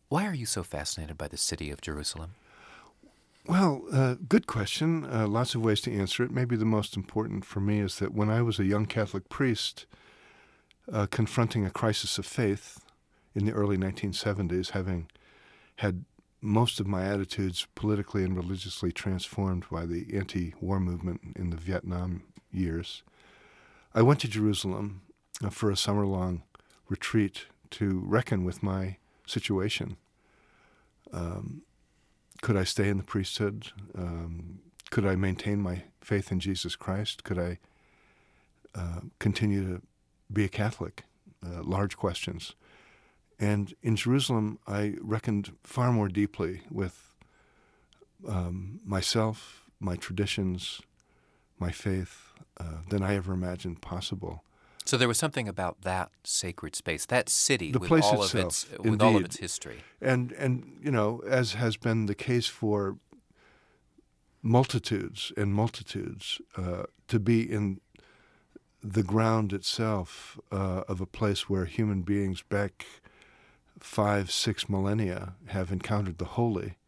Why are you so fascinated by the city of Jerusalem? Well, good question. Lots of ways to answer it. Maybe the most important for me is that when I was a young Catholic priest confronting a crisis of faith in the early 1970s, having had most of my attitudes politically and religiously transformed by the anti-war movement in the Vietnam years, I went to Jerusalem for a summer-long retreat to reckon with my situation. Could I stay in the priesthood? Could I maintain my faith in Jesus Christ? Could I continue to be a Catholic? Large questions. And in Jerusalem, I reckoned far more deeply with myself, my traditions, my faith than I ever imagined possible. So there was something about that sacred space, that city, The with place all itself, of with all of indeed. its history. And you know, as has been the case for multitudes and multitudes, to be in the ground itself of a place where human beings back 5-6 millennia have encountered the holy,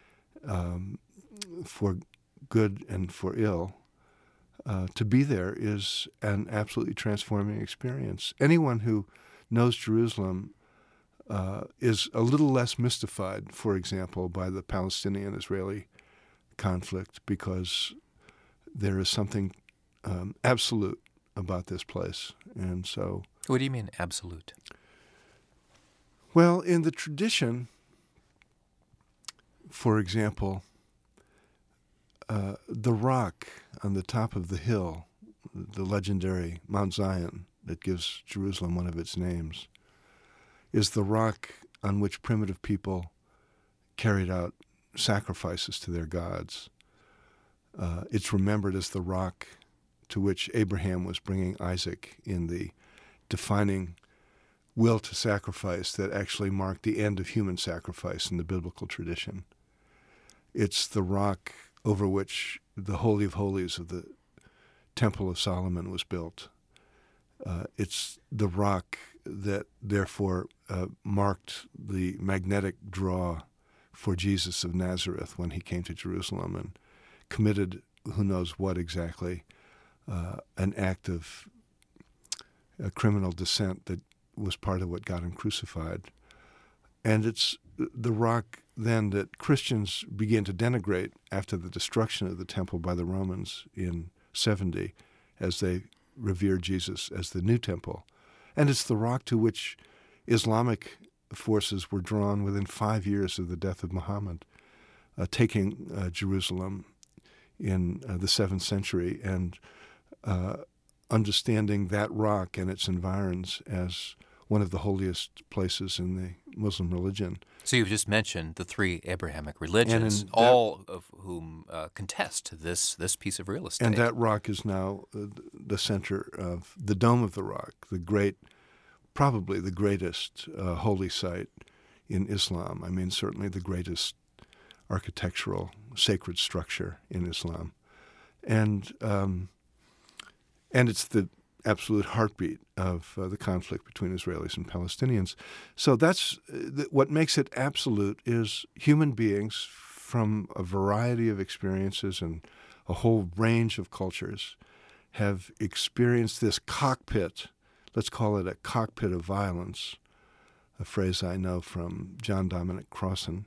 for good and for ill, to be there is an absolutely transforming experience. Anyone who knows Jerusalem is a little less mystified, for example, by the Palestinian-Israeli conflict, because there is something absolute about this place. And so, What do you mean, absolute? well, in the tradition, for example, the rock on the top of the hill, the legendary Mount Zion that gives Jerusalem one of its names, is the rock on which primitive people carried out sacrifices to their gods. It's remembered as the rock to which Abraham was bringing Isaac in the defining will to sacrifice that actually marked the end of human sacrifice in the biblical tradition. It's the rock over which the Holy of Holies of the Temple of Solomon was built. It's the rock that therefore marked the magnetic draw for Jesus of Nazareth when he came to Jerusalem and committed who knows what exactly, an act of criminal descent that was part of what got him crucified. And it's the rock then that Christians began to denigrate after the destruction of the temple by the Romans in 70 as they revered Jesus as the new temple. And it's the rock to which Islamic forces were drawn within 5 years of the death of Muhammad, taking Jerusalem in the 7th century and understanding that rock and its environs as one of the holiest places in the Muslim religion. So you've just mentioned the three Abrahamic religions, And all of whom contest this piece of real estate. And that rock is now the center of the Dome of the Rock, the great, probably the greatest holy site in Islam. I mean, certainly the greatest architectural sacred structure in Islam. And it's the absolute heartbeat of the conflict between Israelis and Palestinians. So that's what makes it absolute is human beings from a variety of experiences and a whole range of cultures have experienced this cockpit, let's call it a cockpit of violence, a phrase I know from John Dominic Crossan.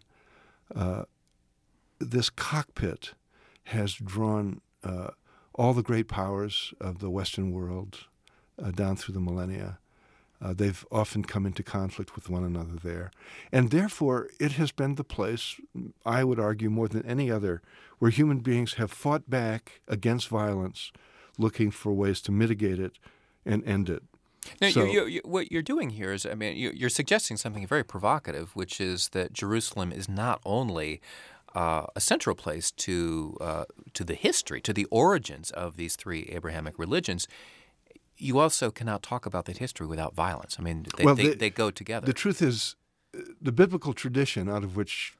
This cockpit has drawn all the great powers of the Western world down through the millennia. They've often come into conflict with one another there. And therefore, it has been the place, I would argue more than any other, where human beings have fought back against violence, looking for ways to mitigate it and end it. Now, what you're doing here is, I mean, you're suggesting something very provocative, which is that Jerusalem is not only a central place to the history, to the origins of these three Abrahamic religions. You also cannot talk about that history without violence. I mean, they go together. The truth is, the biblical tradition out of which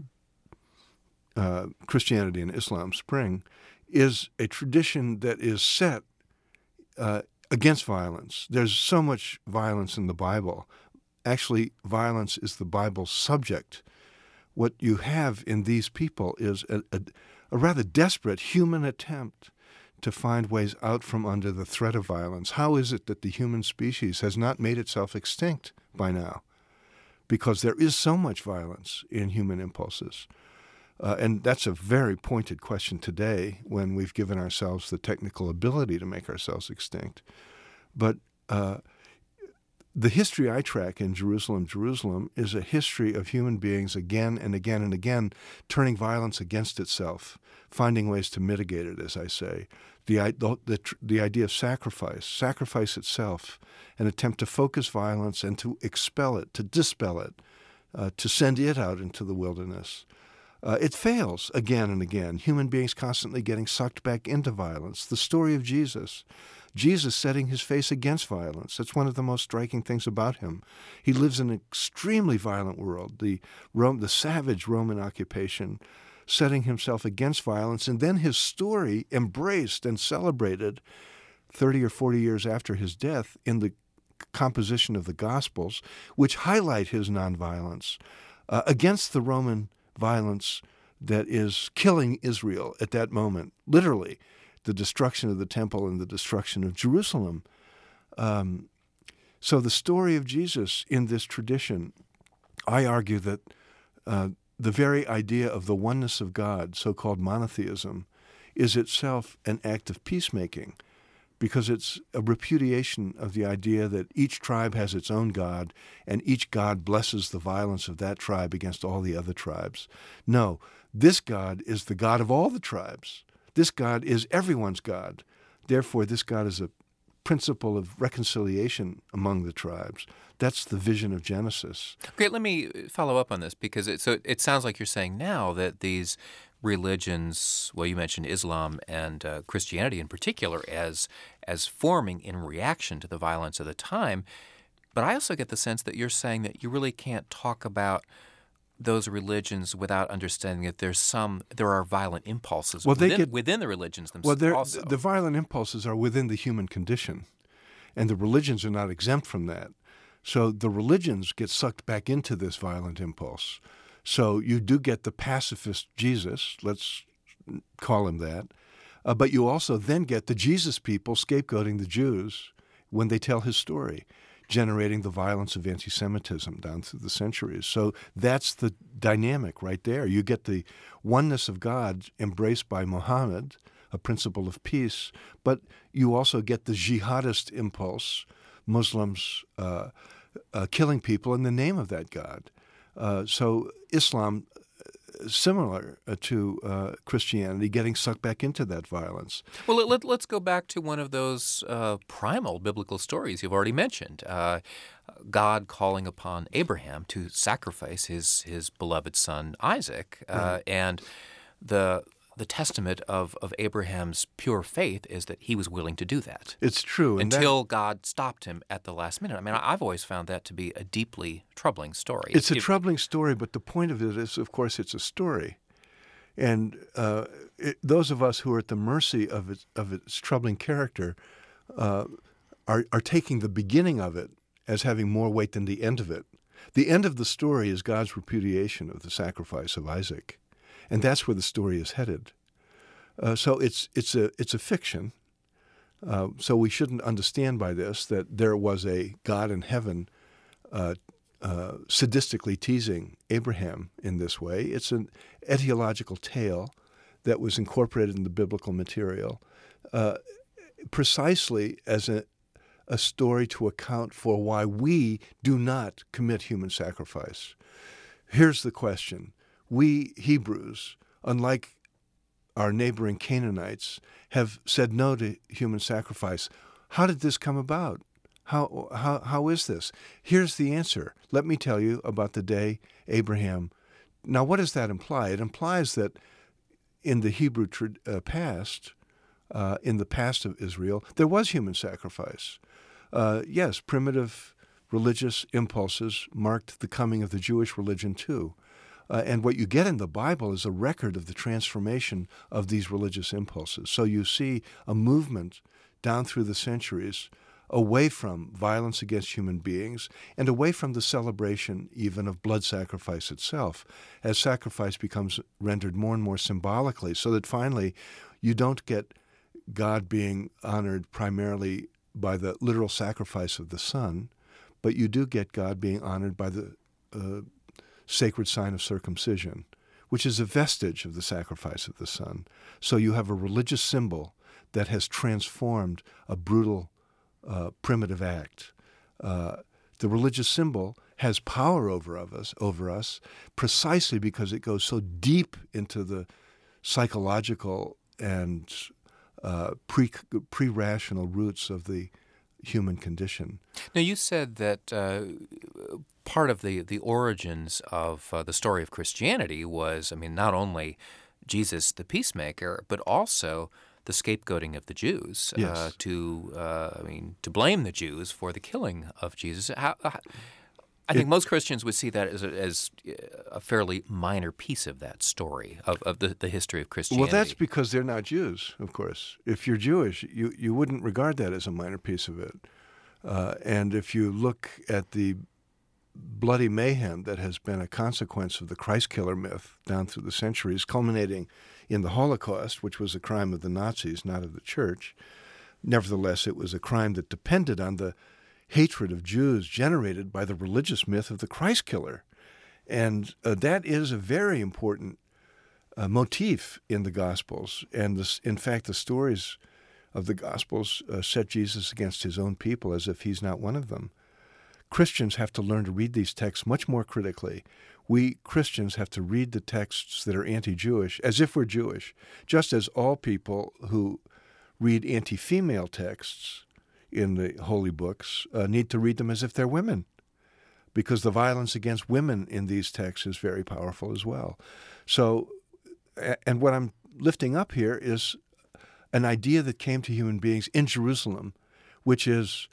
Christianity and Islam spring is a tradition that is set against violence. There's so much violence in the Bible. actually violence is the Bible's subject. What you have in these people is a rather desperate human attempt to find ways out from under the threat of violence. How is it that the human species has not made itself extinct by now? Because there is so much violence in human impulses. And that's a very pointed question today when we've given ourselves the technical ability to make ourselves extinct. But the history I track in Jerusalem is a history of human beings again and again and again turning violence against itself, finding ways to mitigate it, as I say. The idea of sacrifice itself, an attempt to focus violence and to expel it, to dispel it, to send it out into the wilderness. It fails again and again, human beings constantly getting sucked back into violence. The story of Jesus setting his face against violence. That's one of the most striking things about him. He lives in an extremely violent world, the savage Roman occupation, setting himself against violence, and then his story embraced and celebrated 30 or 40 years after his death in the composition of the Gospels, which highlight his nonviolence against the Roman violence that is killing Israel at that moment, literally, the destruction of the temple and the destruction of Jerusalem. So the story of Jesus in this tradition, I argue that the very idea of the oneness of God, so-called monotheism, is itself an act of peacemaking, because it's a repudiation of the idea that each tribe has its own God and each God blesses the violence of that tribe against all the other tribes. No, this God is the God of all the tribes. This God is everyone's God. Therefore, this God is a principle of reconciliation among the tribes. That's the vision of Genesis. Okay, let me follow up on this, because it sounds like you're saying now that these religions, well, you mentioned Islam and Christianity in particular, as forming in reaction to the violence of the time. But I also get the sense that you're saying that you really can't talk about those religions without understanding that there are violent impulses within the religions themselves. Well, the violent impulses are within the human condition, and the religions are not exempt from that. So the religions get sucked back into this violent impulse. So you do get the pacifist Jesus, let's call him that, but you also then get the Jesus people scapegoating the Jews when they tell his story, generating the violence of anti-Semitism down through the centuries. So that's the dynamic right there. You get the oneness of God embraced by Muhammad, a principle of peace, but you also get the jihadist impulse, Muslims killing people in the name of that God. So Islam, similar to Christianity, getting sucked back into that violence. Well, let's go back to one of those primal biblical stories you've already mentioned. God calling upon Abraham to sacrifice his beloved son Isaac, and the testament of Abraham's pure faith is that he was willing to do that. It's true. Until God stopped him at the last minute. I mean, I've always found that to be a deeply troubling story. It's a troubling story, but the point of it is, of course, it's a story. And those of us who are at the mercy of its troubling character are taking the beginning of it as having more weight than the end of it. The end of the story is God's repudiation of the sacrifice of Isaac. And that's where the story is headed. So it's a fiction. So we shouldn't understand by this that there was a God in heaven sadistically teasing Abraham in this way. It's an etiological tale that was incorporated in the biblical material precisely as a story to account for why we do not commit human sacrifice. Here's the question. We Hebrews, unlike our neighboring Canaanites, have said no to human sacrifice. How did this come about? How is this? Here's the answer. Let me tell you about the day Abraham. Now, what does that imply? It implies that in the Hebrew past, in the past of Israel, there was human sacrifice. Yes, primitive religious impulses marked the coming of the Jewish religion too. And what you get in the Bible is a record of the transformation of these religious impulses. So you see a movement down through the centuries away from violence against human beings and away from the celebration even of blood sacrifice itself, as sacrifice becomes rendered more and more symbolically, so that finally you don't get God being honored primarily by the literal sacrifice of the Son, but you do get God being honored by the sacred sign of circumcision, which is a vestige of the sacrifice of the Son. So you have a religious symbol that has transformed a brutal, primitive act. The religious symbol has power over us precisely because it goes so deep into the psychological and pre-rational roots of the human condition. Now, you said that part of the origins of the story of Christianity was, not only Jesus the peacemaker, but also the scapegoating of the Jews. Yes. To blame the Jews for the killing of Jesus. I think most Christians would see that as a fairly minor piece of that story, of the history of Christianity. Well, that's because they're not Jews, of course. If you're Jewish, you wouldn't regard that as a minor piece of it. And if you look at the bloody mayhem that has been a consequence of the Christ killer myth down through the centuries, culminating in the Holocaust, which was a crime of the Nazis, not of the church, nevertheless, it was a crime that depended on the hatred of Jews generated by the religious myth of the Christ killer. And that is a very important motif in the Gospels. And in fact, the stories of the Gospels set Jesus against his own people as if he's not one of them. Christians have to learn to read these texts much more critically. We Christians have to read the texts that are anti-Jewish as if we're Jewish, just as all people who read anti-female texts in the holy books need to read them as if they're women, because the violence against women in these texts is very powerful as well. So, and what I'm lifting up here is an idea that came to human beings in Jerusalem, which is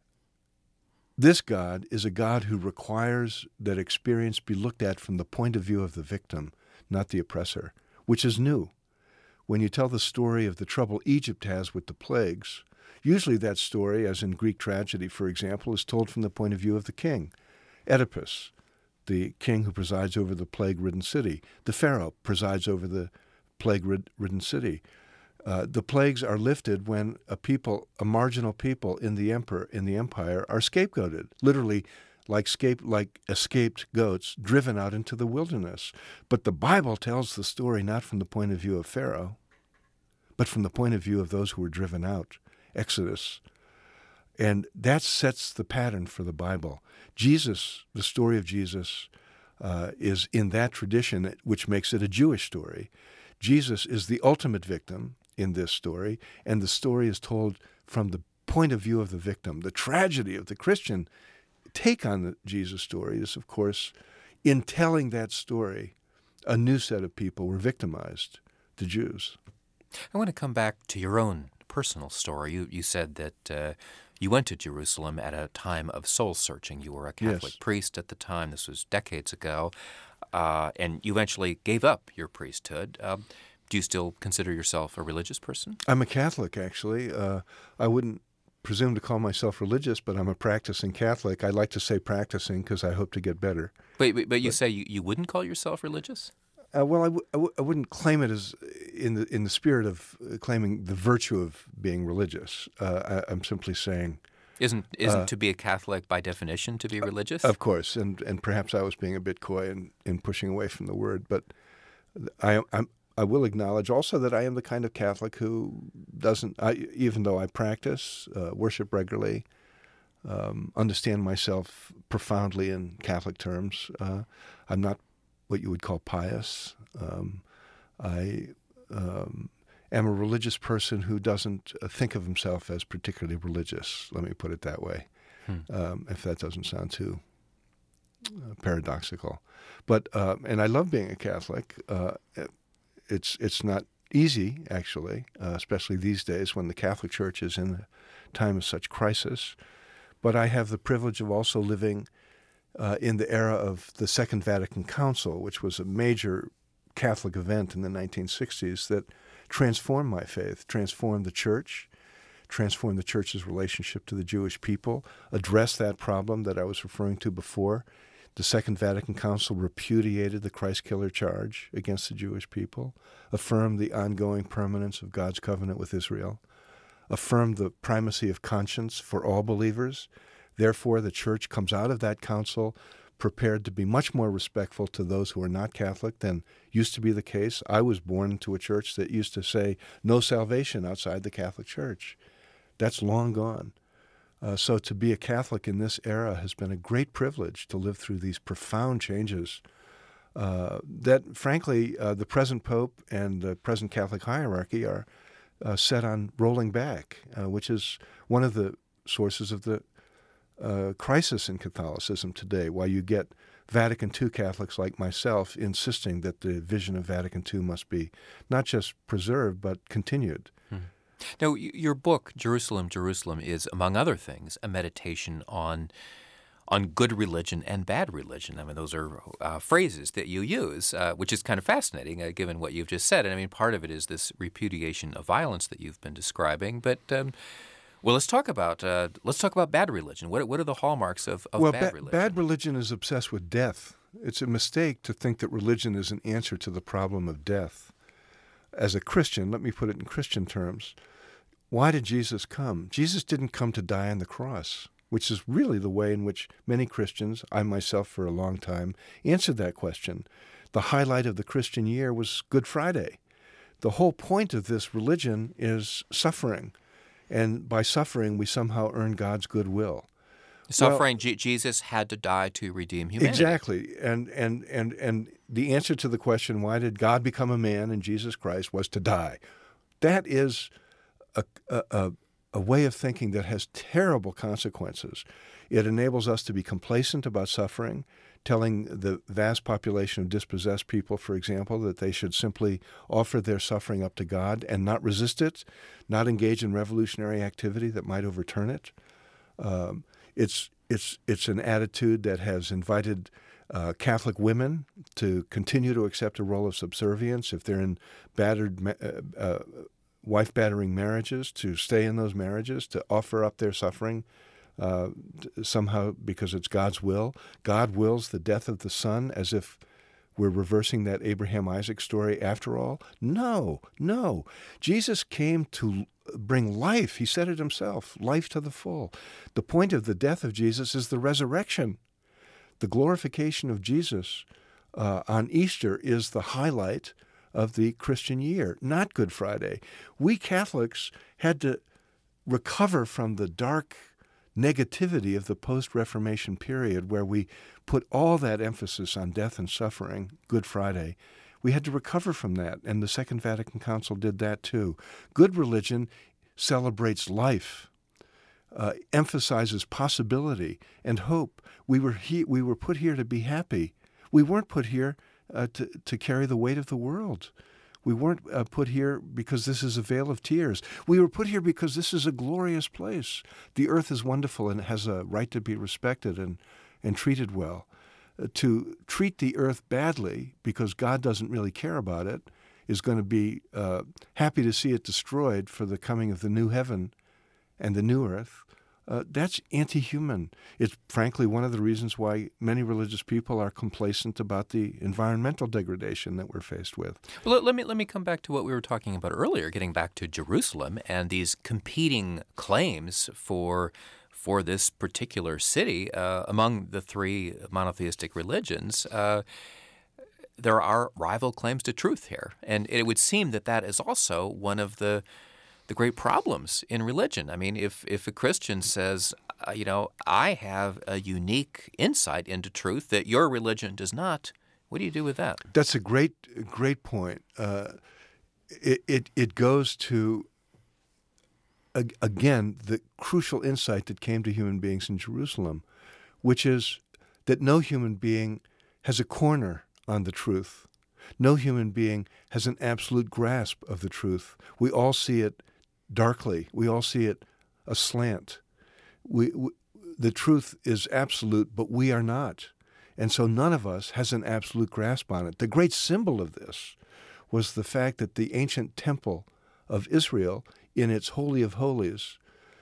this God is a God who requires that experience be looked at from the point of view of the victim, not the oppressor, which is new. When you tell the story of the trouble Egypt has with the plagues, usually that story, as in Greek tragedy, for example, is told from the point of view of the king. Oedipus, the king who presides over the plague-ridden city. The Pharaoh presides over the plague-ridden city. The plagues are lifted when a marginal people in the empire, are scapegoated, literally like escaped goats driven out into the wilderness. But the Bible tells the story not from the point of view of Pharaoh, but from the point of view of those who were driven out. Exodus. And that sets the pattern for the Bible. Jesus, the story of Jesus, is in that tradition, which makes it a Jewish story. Jesus is the ultimate victim in this story, and the story is told from the point of view of the victim. The tragedy of the Christian take on the Jesus story is, of course, in telling that story, a new set of people were victimized, the Jews. I want to come back to your own personal story. You said that you went to Jerusalem at a time of soul searching. You were a Catholic priest at the time. This was decades ago. And you eventually gave up your priesthood. Do you still consider yourself a religious person? I'm a Catholic, actually. I wouldn't presume to call myself religious, but I'm a practicing Catholic. I like to say practicing because I hope to get better. But you say you wouldn't call yourself religious? Well, I wouldn't claim it as in the spirit of claiming the virtue of being religious. I'm simply saying, isn't to be a Catholic by definition to be religious? Of course, and perhaps I was being a bit coy in pushing away from the word, but I will acknowledge also that I am the kind of Catholic who doesn't, even though I practice, worship regularly, understand myself profoundly in Catholic terms. I'm not what you would call pious. I am a religious person who doesn't think of himself as particularly religious. Let me put it that way, if that doesn't sound too paradoxical. But and I love being a Catholic. It's not easy, actually, especially these days when the Catholic Church is in a time of such crisis. But I have the privilege of also living in the era of the Second Vatican Council, which was a major Catholic event in the 1960s that transformed my faith, transformed the Church, transform the church's relationship to the Jewish people, address that problem that I was referring to before. The Second Vatican Council repudiated the Christ killer charge against the Jewish people, affirmed the ongoing permanence of God's covenant with Israel, affirmed the primacy of conscience for all believers. Therefore, the church comes out of that council prepared to be much more respectful to those who are not Catholic than used to be the case. I was born into a church that used to say no salvation outside the Catholic Church. That's long gone. So to be a Catholic in this era has been a great privilege to live through these profound changes that, frankly, the present Pope and the present Catholic hierarchy are set on rolling back, which is one of the sources of the crisis in Catholicism today, why you get Vatican II Catholics like myself insisting that the vision of Vatican II must be not just preserved, but continued. Now, your book, Jerusalem, Jerusalem, is, among other things, a meditation on good religion and bad religion. I mean, those are phrases that you use, which is kind of fascinating, given what you've just said. And I mean, part of it is this repudiation of violence that you've been describing. But well, let's talk about bad religion. What are the hallmarks of bad religion? Bad religion is obsessed with death. It's a mistake to think that religion is an answer to the problem of death. As a Christian, let me put it in Christian terms, why did Jesus come? Jesus didn't come to die on the cross, which is really the way in which many Christians, I myself for a long time, answered that question. The highlight of the Christian year was Good Friday. The whole point of this religion is suffering. And by suffering, we somehow earn God's goodwill. Suffering, Jesus had to die to redeem humanity. Exactly. And the answer to the question, why did God become a man in Jesus Christ, was to die. That is a way of thinking that has terrible consequences. It enables us to be complacent about suffering, telling the vast population of dispossessed people, for example, that they should simply offer their suffering up to God and not resist it, not engage in revolutionary activity that might overturn it. It's an attitude that has invited Catholic women to continue to accept a role of subservience if they're in wife-battering marriages, to stay in those marriages, to offer up their suffering somehow because it's God's will. God wills the death of the son as if we're reversing that Abraham-Isaac story after all. No. Jesus came to bring life. He said it himself, life to the full. The point of the death of Jesus is the resurrection. The glorification of Jesus on Easter is the highlight of the Christian year, not Good Friday. We Catholics had to recover from the dark negativity of the post-Reformation period where we put all that emphasis on death and suffering, Good Friday. We had to recover from that, and the Second Vatican Council did that too. Good religion celebrates life, emphasizes possibility and hope. We were put here to be happy. We weren't put here to carry the weight of the world. We weren't put here because this is a vale of tears. We were put here because this is a glorious place. The earth is wonderful and has a right to be respected and treated well. To treat the earth badly because God doesn't really care about it is going to be happy to see it destroyed for the coming of the new heaven and the new earth. That's anti-human. It's frankly one of the reasons why many religious people are complacent about the environmental degradation that we're faced with. Well, let me come back to what we were talking about earlier, getting back to Jerusalem and these competing claims for this particular city among the three monotheistic religions. There are rival claims to truth here, and it would seem that is also one of the great problems in religion. I mean, if a Christian says, I have a unique insight into truth that your religion does not, what do you do with that? That's a great point. It goes to, again, the crucial insight that came to human beings in Jerusalem, which is that no human being has a corner on the truth. No human being has an absolute grasp of the truth. We all see it darkly. We all see it aslant. The truth is absolute, but we are not. And so none of us has an absolute grasp on it. The great symbol of this was the fact that the ancient temple of Israel in its Holy of Holies,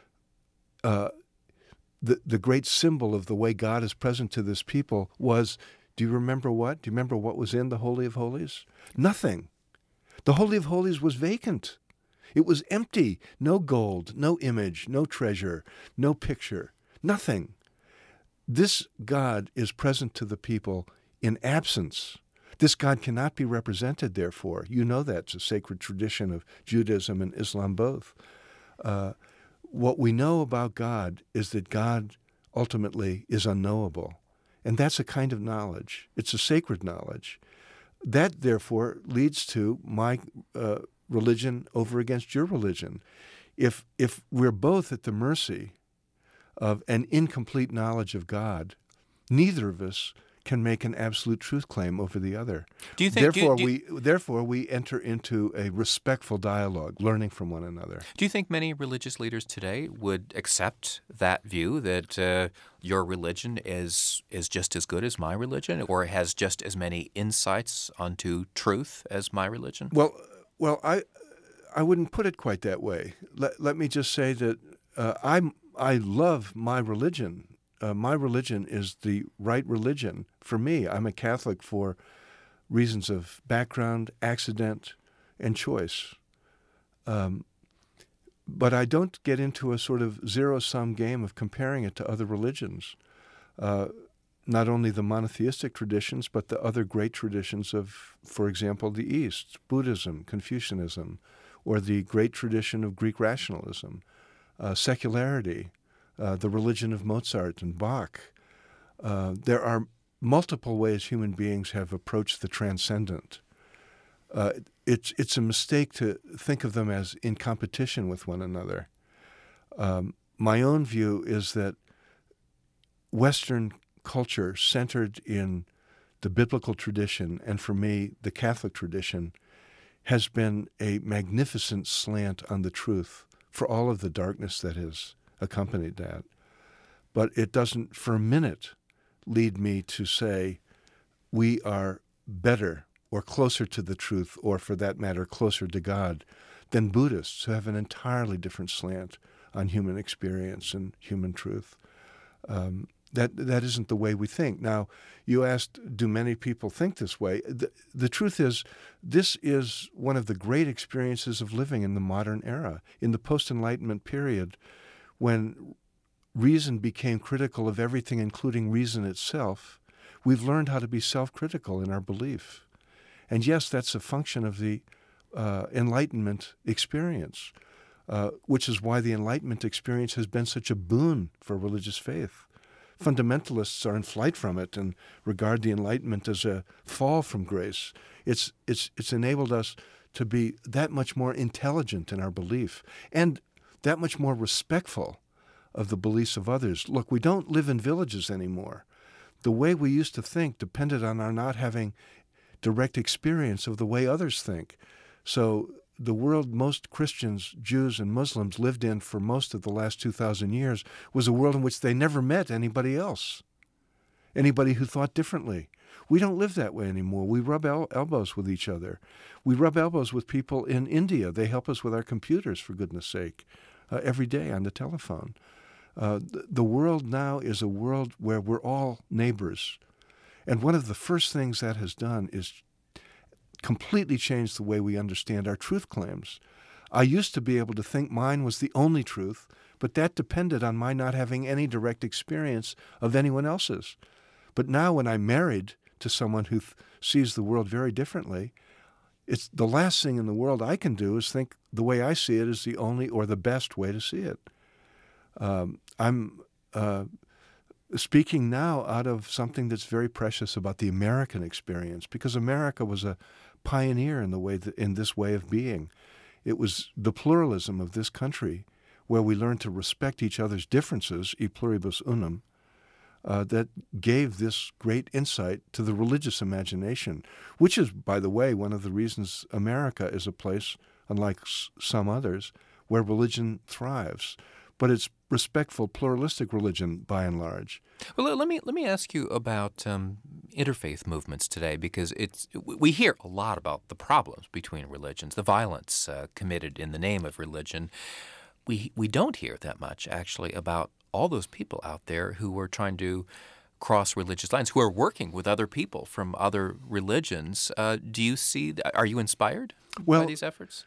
the great symbol of the way God is present to this people was, do you remember what? Do you remember what was in the Holy of Holies? Nothing. The Holy of Holies was vacant. It was empty. No gold, no image, no treasure, no picture, nothing. This God is present to the people in absence. This God cannot be represented, therefore. You know that's a sacred tradition of Judaism and Islam both. What we know about God is that God ultimately is unknowable. And that's a kind of knowledge. It's a sacred knowledge. That, therefore, leads to my religion over against your religion. If we're both at the mercy of an incomplete knowledge of God, neither of us can make an absolute truth claim over the other. Do you think, Therefore, we enter into a respectful dialogue, learning from one another. Do you think many religious leaders today would accept that view, that your religion is just as good as my religion, or has just as many insights onto truth as my religion? Well, I wouldn't put it quite that way. Let me just say that I love my religion. My religion is the right religion for me. I'm a Catholic for reasons of background, accident, and choice. But I don't get into a sort of zero-sum game of comparing it to other religions, not only the monotheistic traditions, but the other great traditions of, for example, the East, Buddhism, Confucianism, or the great tradition of Greek rationalism, secularity, the religion of Mozart and Bach. There are multiple ways human beings have approached the transcendent. It's a mistake to think of them as in competition with one another. My own view is that Western culture centered in the biblical tradition, and for me, the Catholic tradition, has been a magnificent slant on the truth for all of the darkness that has accompanied that. But it doesn't for a minute lead me to say we are better or closer to the truth, or for that matter, closer to God, than Buddhists who have an entirely different slant on human experience and human truth. That isn't the way we think. Now, you asked, do many people think this way? The truth is, this is one of the great experiences of living in the modern era, in the post-Enlightenment period, when reason became critical of everything, including reason itself. We've learned how to be self-critical in our belief. And yes, that's a function of the Enlightenment experience, which is why the Enlightenment experience has been such a boon for religious faith. Fundamentalists are in flight from it and regard the Enlightenment as a fall from grace. It's enabled us to be that much more intelligent in our belief and that much more respectful of the beliefs of others. Look, we don't live in villages anymore. The way we used to think depended on our not having direct experience of the way others think. So the world most Christians, Jews, and Muslims lived in for most of the last 2,000 years was a world in which they never met anybody else, anybody who thought differently. We don't live that way anymore. We rub elbows with each other. We rub elbows with people in India. They help us with our computers, for goodness sake, every day on the telephone. The world now is a world where we're all neighbors. And one of the first things that has done is completely changed the way we understand our truth claims. I used to be able to think mine was the only truth, but that depended on my not having any direct experience of anyone else's. But now when I'm married to someone who sees the world very differently, it's the last thing in the world I can do is think the way I see it is the only or the best way to see it. I'm speaking now out of something that's very precious about the American experience, because America was a pioneer in this way of being. It was the pluralism of this country, where we learned to respect each other's differences, e pluribus unum, that gave this great insight to the religious imagination, which is, by the way, one of the reasons America is a place, unlike some others, where religion thrives. but it's respectful, pluralistic religion by and large. Well, let me ask you about interfaith movements today, because we hear a lot about the problems between religions, the violence committed in the name of religion. We don't hear that much actually about all those people out there who are trying to cross religious lines, who are working with other people from other religions. Do you see? Are you inspired by these efforts?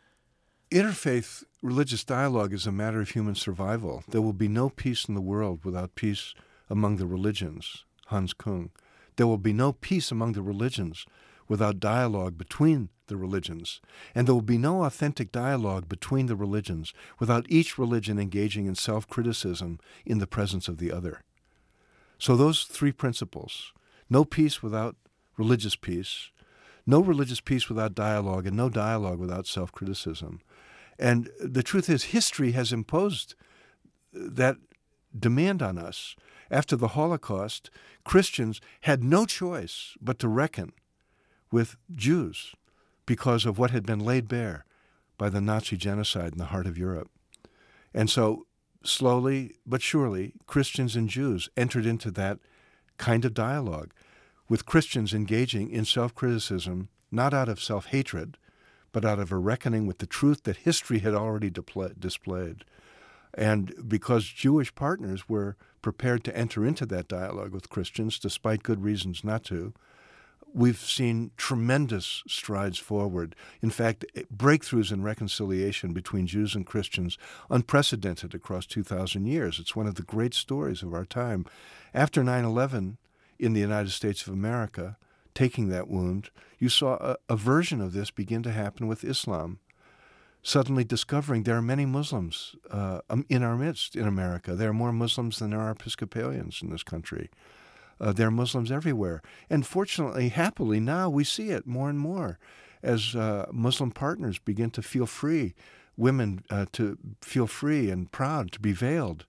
Interfaith religious dialogue is a matter of human survival. There will be no peace in the world without peace among the religions, Hans Kung. There will be no peace among the religions without dialogue between the religions. And there will be no authentic dialogue between the religions without each religion engaging in self-criticism in the presence of the other. So those three principles: no peace without religious peace, no religious peace without dialogue, and no dialogue without self-criticism. And the truth is, history has imposed that demand on us. After the Holocaust, Christians had no choice but to reckon with Jews because of what had been laid bare by the Nazi genocide in the heart of Europe. And so, slowly but surely, Christians and Jews entered into that kind of dialogue, with Christians engaging in self-criticism, not out of self-hatred, but out of a reckoning with the truth that history had already displayed. And because Jewish partners were prepared to enter into that dialogue with Christians, despite good reasons not to, we've seen tremendous strides forward. In fact, breakthroughs in reconciliation between Jews and Christians, unprecedented across 2,000 years. It's one of the great stories of our time. After 9/11 in the United States of America, taking that wound, you saw a version of this begin to happen with Islam, suddenly discovering there are many Muslims in our midst in America. There are more Muslims than there are Episcopalians in this country. There are Muslims everywhere. And fortunately, happily, now we see it more and more as Muslim partners begin to feel free, women to feel free and proud to be veiled,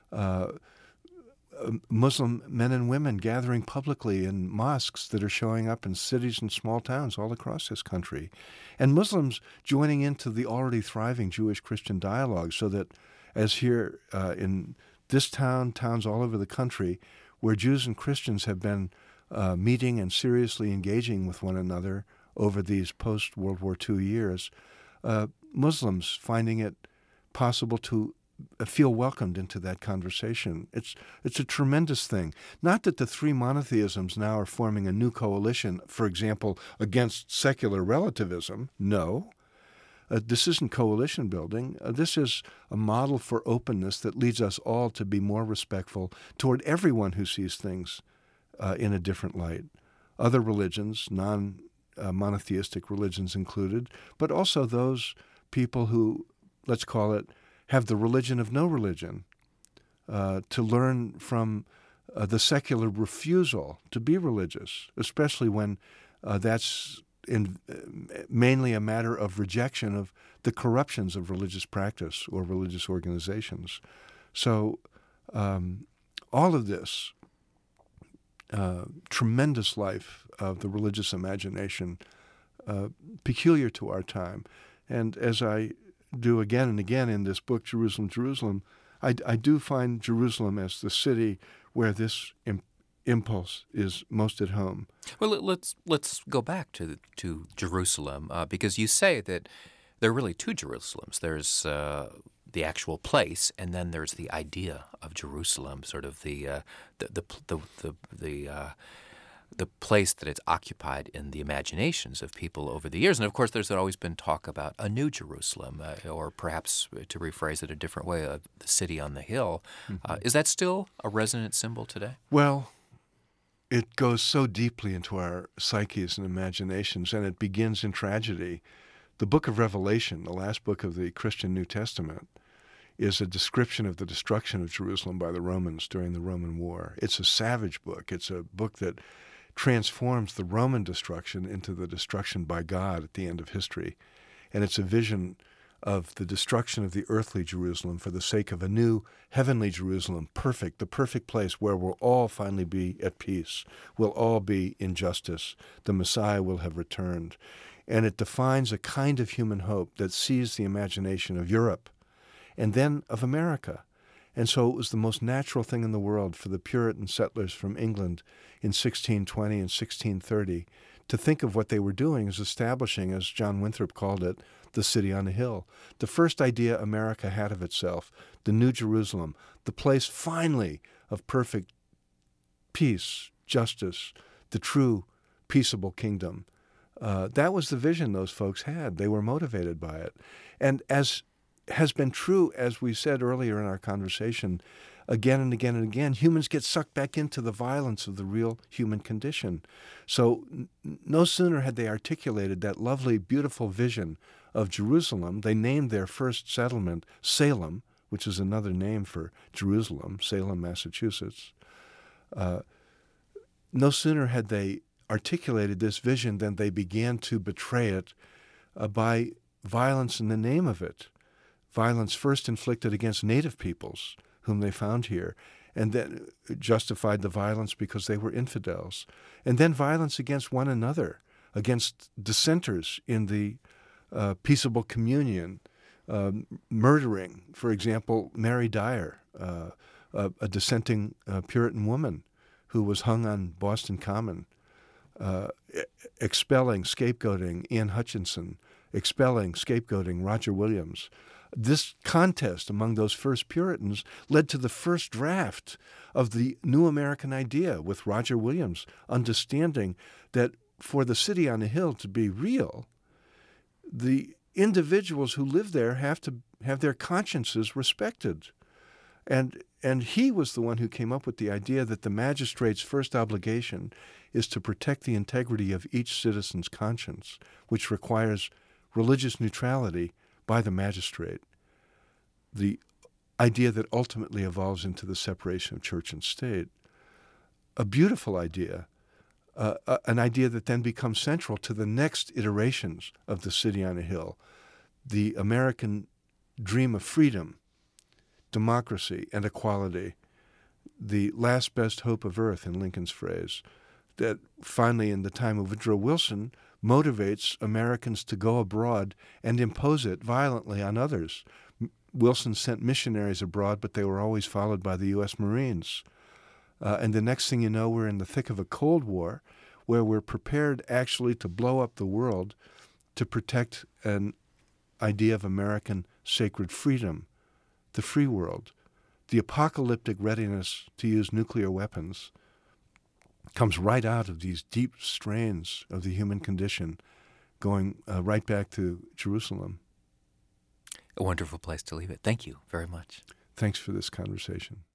Muslim men and women gathering publicly in mosques that are showing up in cities and small towns all across this country, and Muslims joining into the already thriving Jewish-Christian dialogue, so that as here in this town, towns all over the country, where Jews and Christians have been meeting and seriously engaging with one another over these post-World War II years, Muslims finding it possible to feel welcomed into that conversation. It's a tremendous thing. Not that the three monotheisms now are forming a new coalition, for example, against secular relativism. No. This isn't coalition building. This is a model for openness that leads us all to be more respectful toward everyone who sees things in a different light. Other religions, non-monotheistic religions included, but also those people who, let's call it, have the religion of no religion, to learn from the secular refusal to be religious, especially when that's mainly a matter of rejection of the corruptions of religious practice or religious organizations. So all of this tremendous life of the religious imagination, peculiar to our time. And as I do again and again in this book, Jerusalem, Jerusalem, I do find Jerusalem as the city where this impulse is most at home. Well, let's go back to Jerusalem, because you say that there are really two Jerusalems. There's the actual place, and then there's the idea of Jerusalem, sort of the place that it's occupied in the imaginations of people over the years. And of course, there's always been talk about a new Jerusalem, or perhaps, to rephrase it a different way, the city on the hill. Mm-hmm. Is that still a resonant symbol today? Well, it goes so deeply into our psyches and imaginations, and it begins in tragedy. The book of Revelation, the last book of the Christian New Testament, is a description of the destruction of Jerusalem by the Romans during the Roman War. It's a savage book. It's a book that transforms the Roman destruction into the destruction by God at the end of history. And it's a vision of the destruction of the earthly Jerusalem for the sake of a new heavenly Jerusalem, perfect, the perfect place where we'll all finally be at peace. We'll all be in justice. The Messiah will have returned. And it defines a kind of human hope that sees the imagination of Europe and then of America. And so it was the most natural thing in the world for the Puritan settlers from England in 1620 and 1630 to think of what they were doing as establishing, as John Winthrop called it, the city on a hill. The first idea America had of itself, the New Jerusalem, the place finally of perfect peace, justice, the true peaceable kingdom. That was the vision those folks had. They were motivated by it. And as has been true, as we said earlier in our conversation, again and again and again, humans get sucked back into the violence of the real human condition. So no sooner had they articulated that lovely, beautiful vision of Jerusalem, they named their first settlement Salem, which is another name for Jerusalem, Salem, Massachusetts. No sooner had they articulated this vision than they began to betray it by violence in the name of it. Violence first inflicted against native peoples, whom they found here, and then justified the violence because they were infidels. And then violence against one another, against dissenters in the peaceable communion, murdering, for example, Mary Dyer, a dissenting Puritan woman who was hung on Boston Common, expelling, scapegoating Ian Hutchinson, expelling, scapegoating Roger Williams. This contest among those first Puritans led to the first draft of the new American idea, with Roger Williams understanding that for the city on the hill to be real, the individuals who live there have to have their consciences respected. And he was the one who came up with the idea that the magistrate's first obligation is to protect the integrity of each citizen's conscience, which requires religious neutrality by the magistrate. The idea that ultimately evolves into the separation of church and state. A beautiful idea, an idea that then becomes central to the next iterations of the city on a hill, the American dream of freedom, democracy, and equality, the last best hope of earth, in Lincoln's phrase, that finally in the time of Woodrow Wilson motivates Americans to go abroad and impose it violently on others. Wilson sent missionaries abroad, but they were always followed by the U.S. Marines. And the next thing you know, we're in the thick of a Cold War where we're prepared actually to blow up the world to protect an idea of American sacred freedom, the free world. The apocalyptic readiness to use nuclear weapons comes right out of these deep strains of the human condition, going right back to Jerusalem. A wonderful place to leave it. Thank you very much. Thanks for this conversation.